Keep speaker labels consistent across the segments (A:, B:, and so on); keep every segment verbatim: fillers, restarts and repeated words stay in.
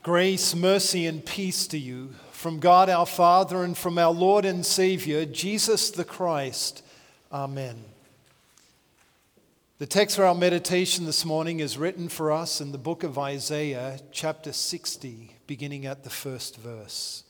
A: Grace, mercy, and peace to you from God our Father and from our Lord and Savior, Jesus the Christ. Amen. The text for our meditation this morning is written for us in the book of Isaiah, chapter sixty, beginning at the first verse.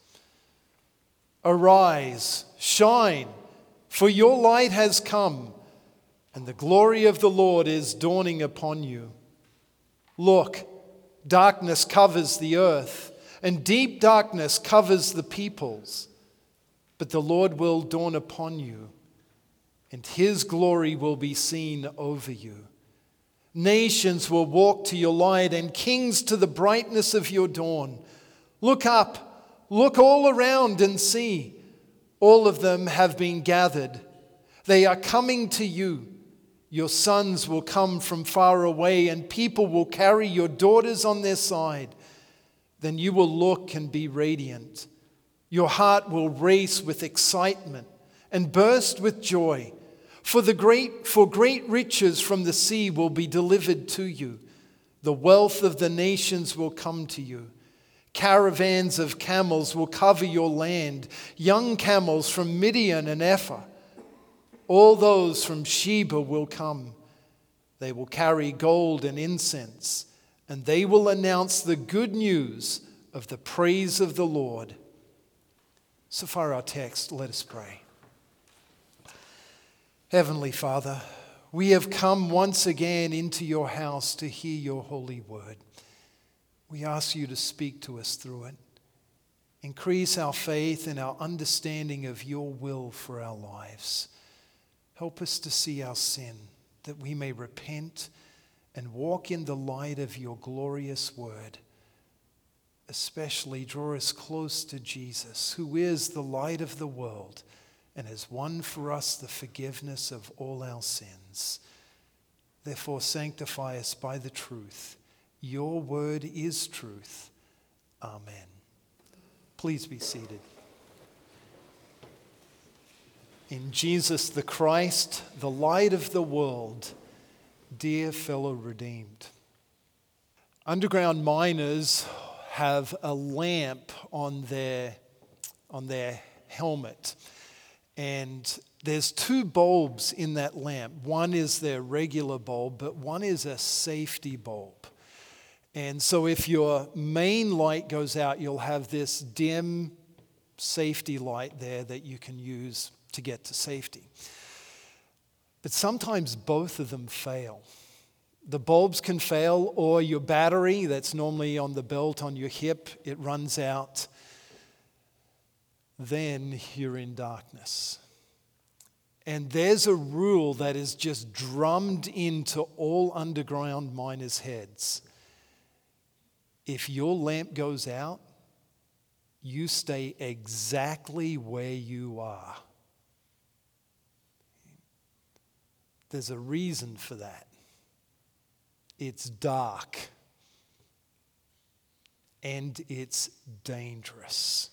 A: Arise, shine, for your light has come, and the glory of the Lord is dawning upon you. Look, darkness covers the earth, and deep darkness covers the peoples. But the Lord will dawn upon you, and his glory will be seen over you. Nations will walk to your light, and kings to the brightness of your dawn. Look up, look all around and see. All of them have been gathered. They are coming to you. Your sons will come from far away, and people will carry your daughters on their side. Then you will look and be radiant. Your heart will race with excitement and burst with joy. For the great, for great riches from the sea will be delivered to you. The wealth of the nations will come to you. Caravans of camels will cover your land, young camels from Midian and Ephah. All those from Sheba will come. They will carry gold and incense, and they will announce the good news of the praise of the Lord. So far our text, let us pray. Heavenly Father, we have come once again into your house to hear your holy word. We ask you to speak to us through it. Increase our faith and our understanding of your will for our lives. Help us to see our sin, that we may repent and walk in the light of your glorious word. Especially draw us close to Jesus, who is the light of the world and has won for us the forgiveness of all our sins. Therefore, sanctify us by the truth. Your word is truth. Amen. Please be seated. In Jesus the Christ, the light of the world, dear fellow redeemed. Underground miners have a lamp on their, on their helmet. And there's two bulbs in that lamp. One is their regular bulb, but one is a safety bulb. And so if your main light goes out, you'll have this dim safety light there that you can use to get to safety. But sometimes both of them fail. The bulbs can fail, or your battery that's normally on the belt on your hip, it runs out. Then you're in darkness. And there's a rule that is just drummed into all underground miners' heads. If your lamp goes out, you stay exactly where you are. There's a reason for that. It's dark. And it's dangerous.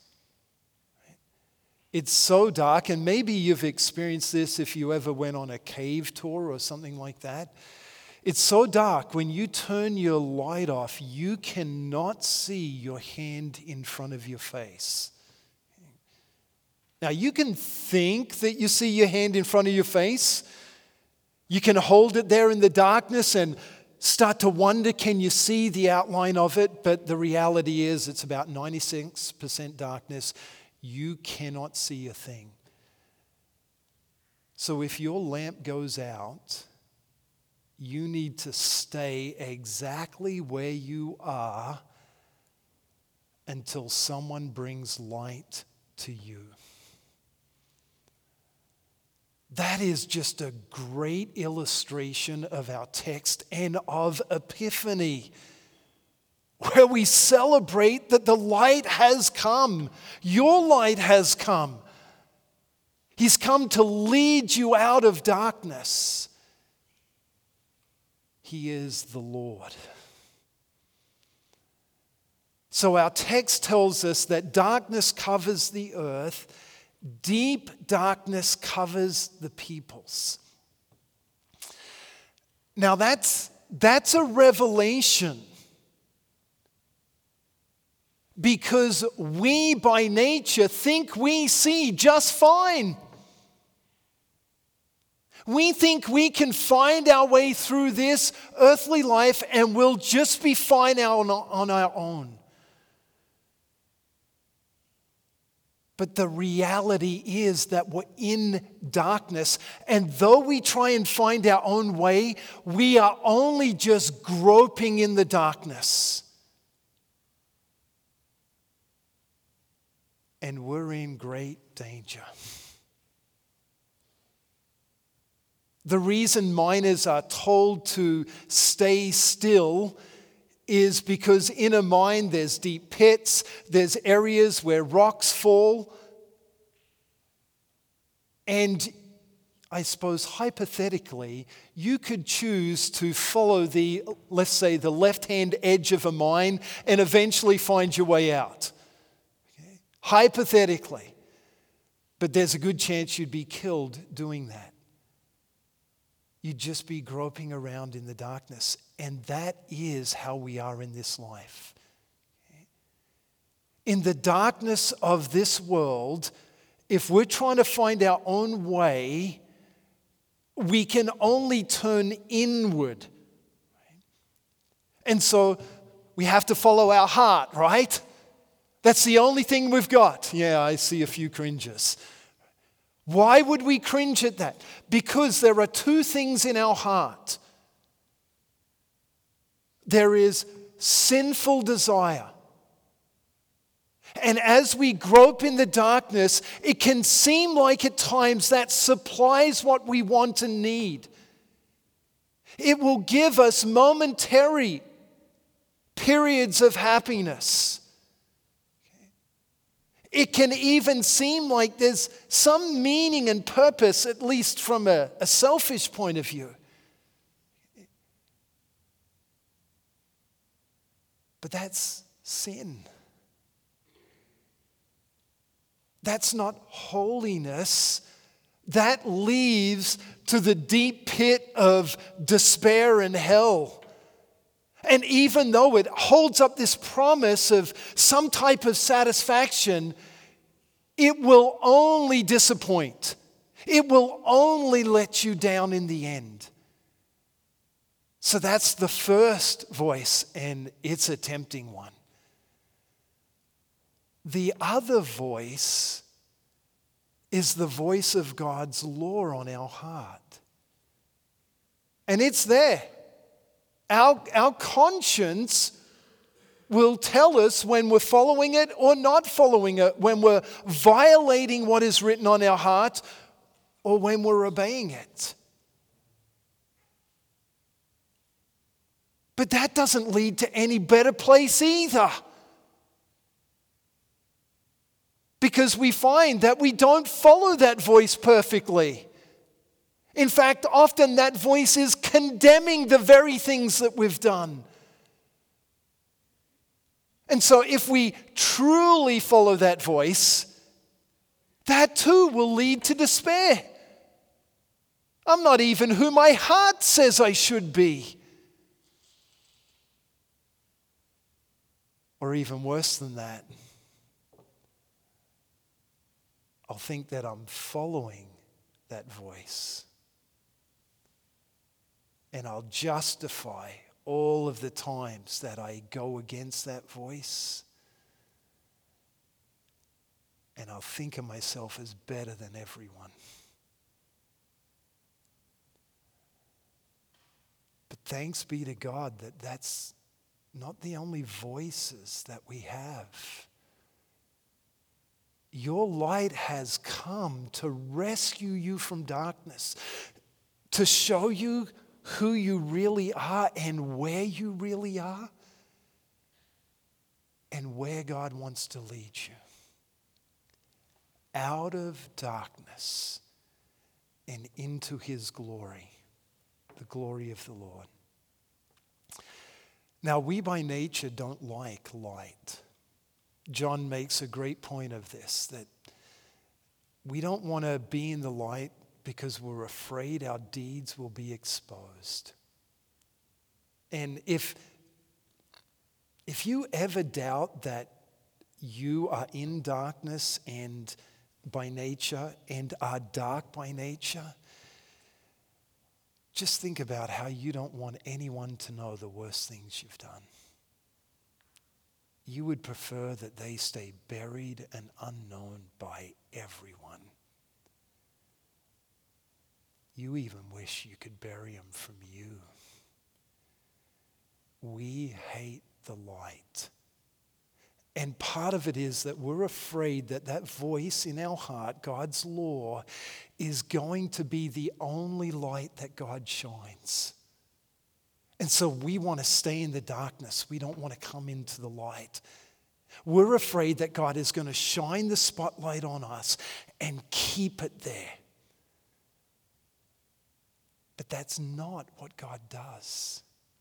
A: It's so dark, and maybe you've experienced this if you ever went on a cave tour or something like that. It's so dark, when you turn your light off, you cannot see your hand in front of your face. Now, you can think that you see your hand in front of your face. You can hold it there in the darkness and start to wonder, can you see the outline of it? But the reality is it's about ninety-six percent darkness. You cannot see a thing. So if your lamp goes out, you need to stay exactly where you are until someone brings light to you. That is just a great illustration of our text and of Epiphany, where we celebrate that the light has come. Your light has come. He's come to lead you out of darkness. He is the Lord. So our text tells us that darkness covers the earth, deep darkness covers the peoples. Now that's, that's a revelation. because we by nature think we see just fine. We think we can find our way through this earthly life and we'll just be fine on, on our own. But the reality is that we're in darkness, and though we try and find our own way, we are only just groping in the darkness. And we're in great danger. The reason miners are told to stay still is because in a mine there's deep pits, there's areas where rocks fall. And I suppose hypothetically, you could choose to follow the, let's say, the left-hand edge of a mine and eventually find your way out. Okay? Hypothetically. But there's a good chance you'd be killed doing that. You'd just be groping around in the darkness. And that is how we are in this life. In the darkness of this world, if we're trying to find our own way, we can only turn inward. And so we have to follow our heart, right? That's the only thing we've got. Yeah, I see a few cringes. Why would we cringe at that? Because there are two things in our heart. There is sinful desire. And as we grope in the darkness, it can seem like at times that supplies what we want and need. It will give us momentary periods of happiness. It can even seem like there's some meaning and purpose, at least from a, a selfish point of view. But that's sin. That's not holiness. That leads to the deep pit of despair and hell. And even though it holds up this promise of some type of satisfaction, it will only disappoint. It will only let you down in the end. So that's the first voice, and it's a tempting one. The other voice is the voice of God's law on our heart. And it's there. Our, our conscience will tell us when we're following it or not following it, when we're violating what is written on our heart or when we're obeying it. But that doesn't lead to any better place either. Because we find that we don't follow that voice perfectly. In fact, often that voice is condemning the very things that we've done. And so if we truly follow that voice, that too will lead to despair. I'm not even who my heart says I should be. Or even worse than that, I'll think that I'm following that voice. And I'll justify all of the times that I go against that voice. And I'll think of myself as better than everyone. But thanks be to God that that's not the only voices that we have. Your light has come to rescue you from darkness, to show you who you really are and where you really are and where God wants to lead you. Out of darkness and into His glory, the glory of the Lord. Now, we by nature don't like light. John makes a great point of this, that we don't want to be in the light because we're afraid our deeds will be exposed. And if, if you ever doubt that you are in darkness and by nature and are dark by nature, just think about how you don't want anyone to know the worst things you've done. You would prefer that they stay buried and unknown by everyone. You even wish you could bury them from you. We hate the light. And part of it is that we're afraid that that voice in our heart, God's law, is going to be the only light that God shines. And so we want to stay in the darkness. We don't want to come into the light. We're afraid that God is going to shine the spotlight on us and keep it there. But that's not what God does.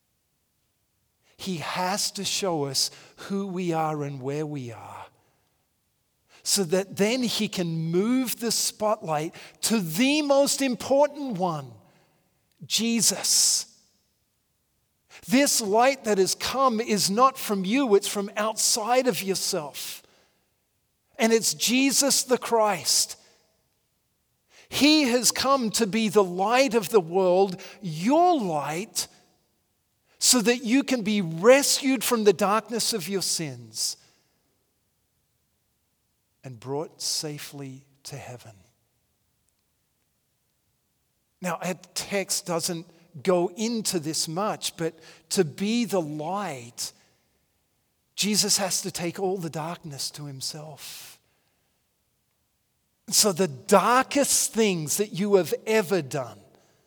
A: He has to show us who we are and where we are, so that then he can move the spotlight to the most important one, Jesus. This light that has come is not from you, it's from outside of yourself. And it's Jesus the Christ. He has come to be the light of the world, your light, so that you can be rescued from the darkness of your sins and brought safely to heaven. Now, our text doesn't go into this much, but to be the light, Jesus has to take all the darkness to himself. So the darkest things that you have ever done,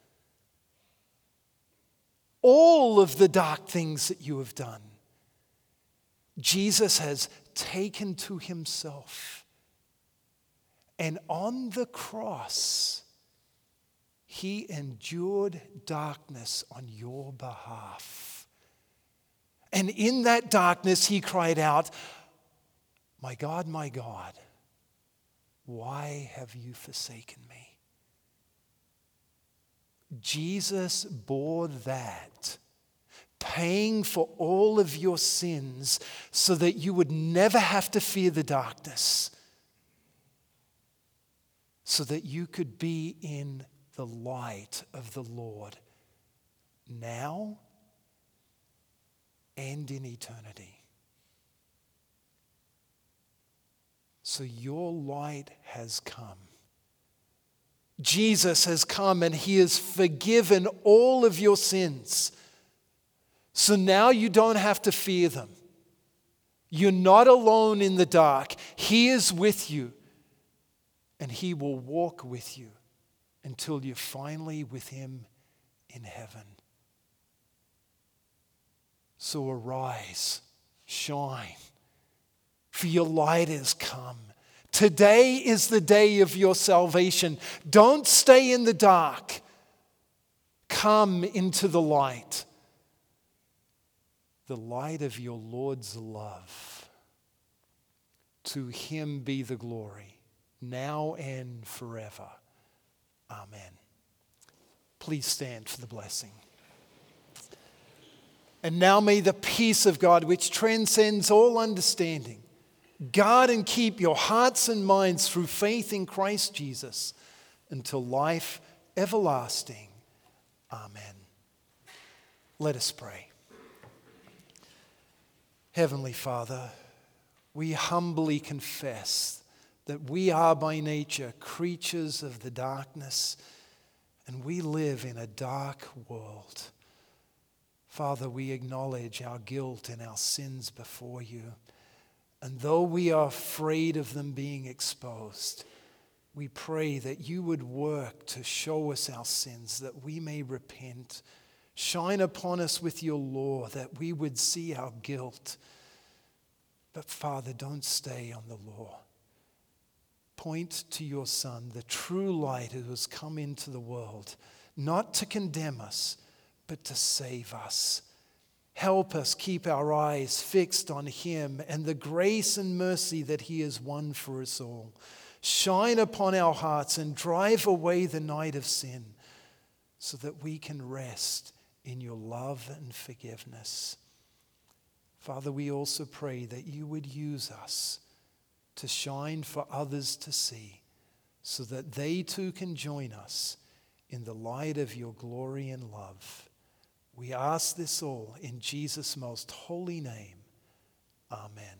A: all of the dark things that you have done, Jesus has taken to himself. And on the cross, he endured darkness on your behalf. And in that darkness, he cried out, "My God, my God, why have you forsaken me?" Jesus bore that, paying for all of your sins so that you would never have to fear the darkness, so that you could be in the light of the Lord now and in eternity. So your light has come. Jesus has come and he has forgiven all of your sins. So now you don't have to fear them. You're not alone in the dark. He is with you, and he will walk with you until you're finally with him in heaven. So arise, shine, for your light has come. Today is the day of your salvation. Don't stay in the dark. Come into the light. The light of your Lord's love. To him be the glory, now and forever. Amen. Please stand for the blessing. And now may the peace of God, which transcends all understanding, guard and keep your hearts and minds through faith in Christ Jesus until life everlasting. Amen. Let us pray. Heavenly Father, we humbly confess that we are by nature creatures of the darkness, and we live in a dark world. Father, we acknowledge our guilt and our sins before you. And though we are afraid of them being exposed, we pray that you would work to show us our sins, that we may repent. Shine upon us with your law, that we would see our guilt. But Father, don't stay on the law. Point to your Son, the true light who has come into the world, not to condemn us, but to save us. Help us keep our eyes fixed on him and the grace and mercy that he has won for us all. Shine upon our hearts and drive away the night of sin so that we can rest in your love and forgiveness. Father, we also pray that you would use us to shine for others to see, so that they too can join us in the light of your glory and love. We ask this all in Jesus' most holy name. Amen.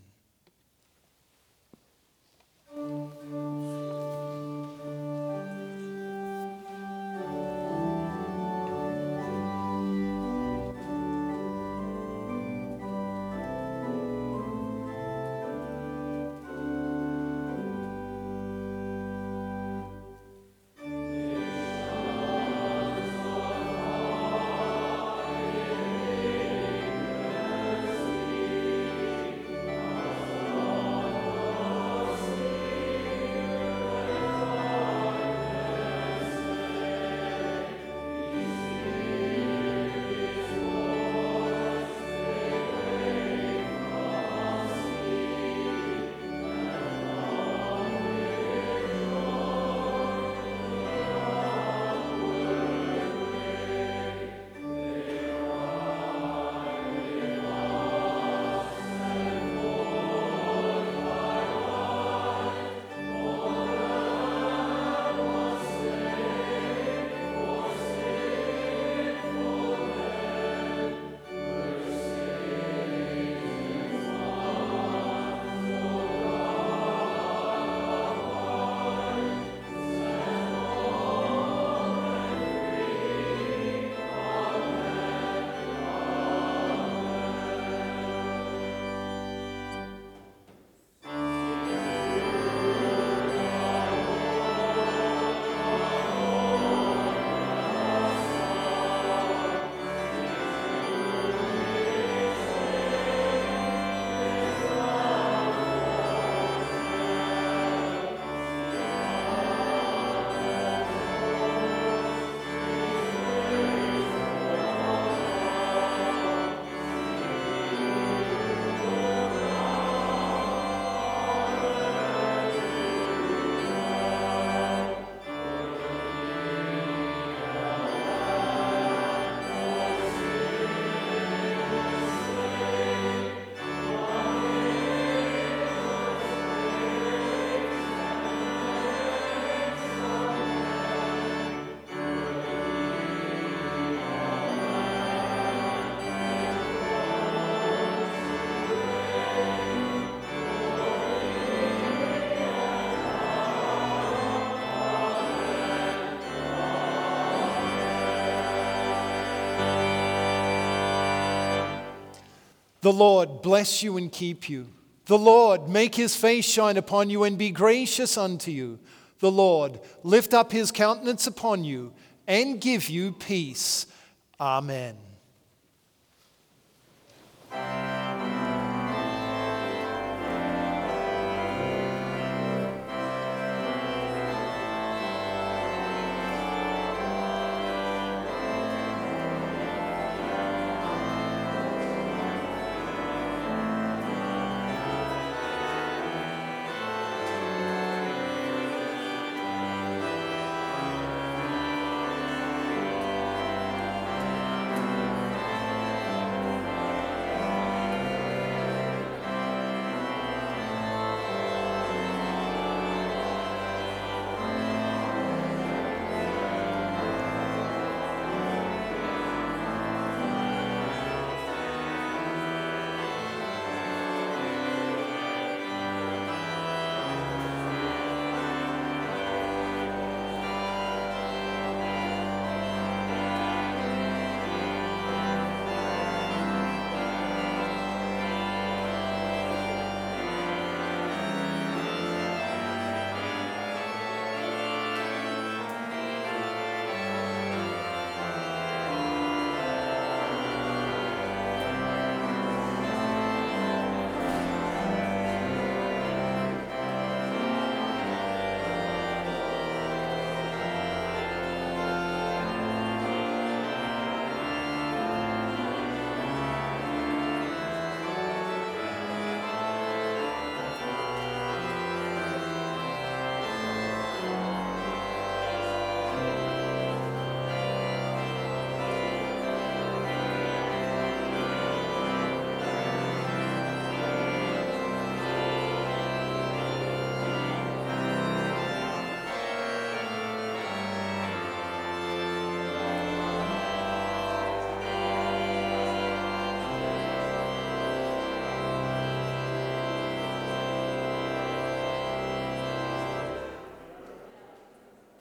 A: The Lord bless you and keep you. The Lord make his face shine upon you and be gracious unto you. The Lord lift up his countenance upon you and give you peace. Amen.